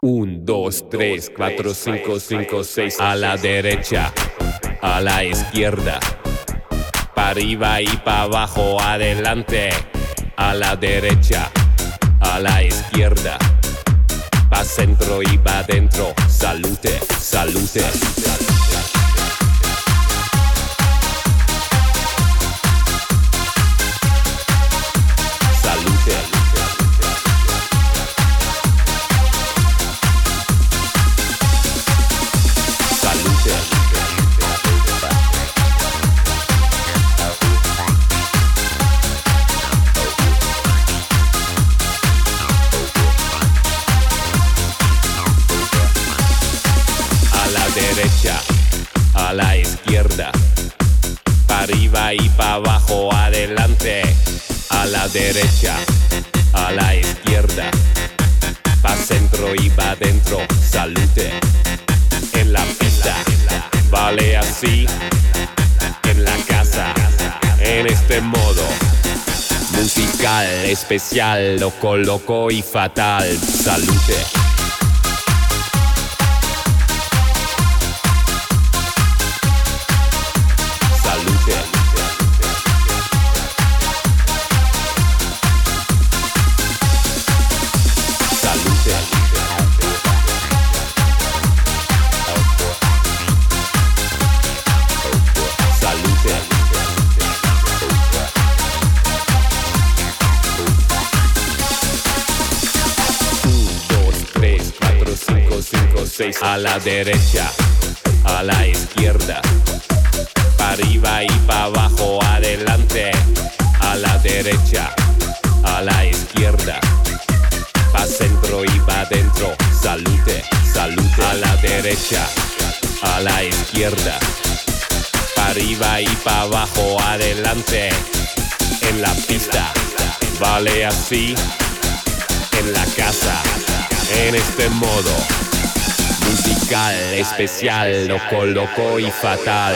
1, 2, 3, 4, 5, 5, 6. A la derecha, a la izquierda, para arriba y para abajo, adelante. A la derecha, a la izquierda, pa' centro y pa' dentro. Salute, salute. Derecha, a la izquierda, para arriba y para abajo, adelante. A la derecha, a la izquierda, pa' centro y pa' dentro. Salute en la pista, vale así. En la casa, en este modo musical, especial, loco, loco y fatal. Salute. A la derecha, a la izquierda, para arriba y para abajo, adelante. A la derecha, a la izquierda, pa' centro y pa' dentro. Salute, salute. A la derecha, a la izquierda, para arriba y para abajo, adelante. En la pista, vale así. En la casa, en este modo musical, especial, loco, loco y fatal.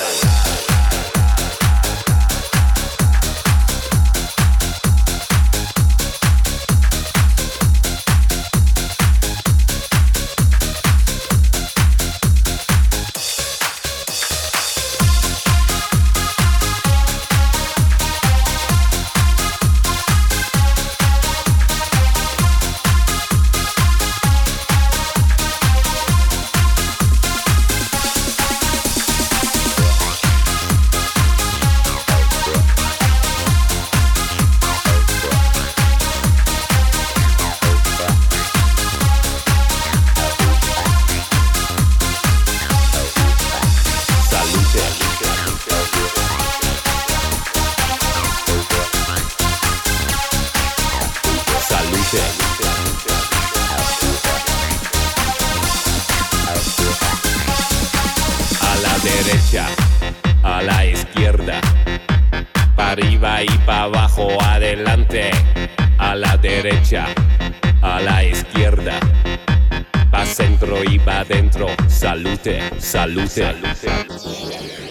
A la derecha, a la izquierda, para arriba y para abajo, adelante. A la derecha, a la izquierda, pa' centro y pa' dentro. Salute, salute.